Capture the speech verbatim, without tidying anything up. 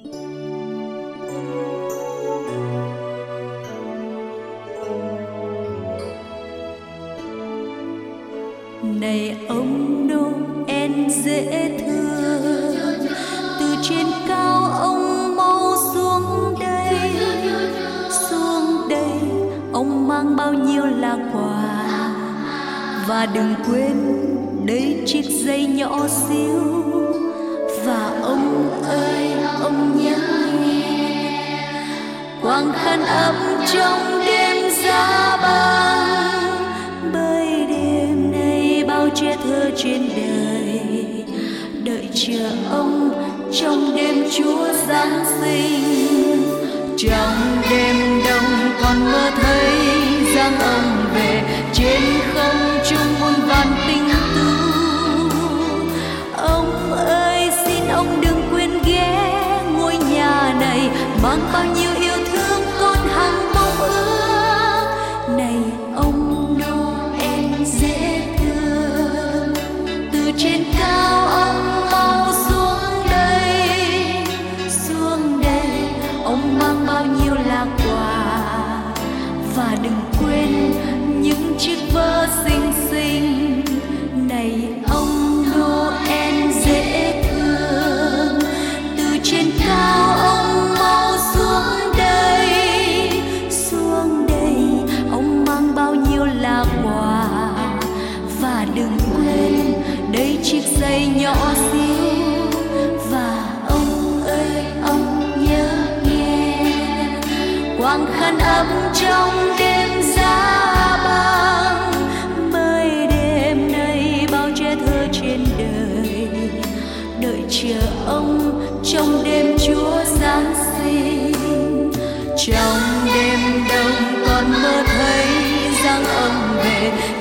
Này ông Noel dễ thương, từ trên cao ông mau xuống đây, xuống đây ông mang bao nhiêu là quà, và đừng quên đây chiếc dây nhỏ xíu. Và ông ơi ông nhớ nghe quang khăn ấm trong đêm giá băng, bởi đêm nay bao trẻ thơ trên đời đợi chờ ông trong đêm Chúa Giáng sinh. Trong đêm đông còn mơ thấy dáng ông về trên không trung muôn vàn tinh tú. Ông ơi xin ông đừng quên ghé ngôi nhà này, mang bao nhiêu yêu thương con hằng mong ước. Này ông Noel dễ thương, từ trên cao ông mau xuống đây, xuống đây ông mang bao nhiêu là quà, và đừng quên những chiếc vớ xinh xinh. Này ông Noel dễ thương, từ trên cao ông mau xuống đây, xuống đây ông mang bao nhiêu là quà, và đừng quên đây chiếc dây nhỏ xíu. Và ông ơi ông nhớ nghe quang khăn ấm trong đêm giá băng, bởi đêm nay bao trẻ thơ trên đời đợi chờ ông trong đêm Chúa Giáng sinh. Trong đêm đông còn mơ thấy dáng ông về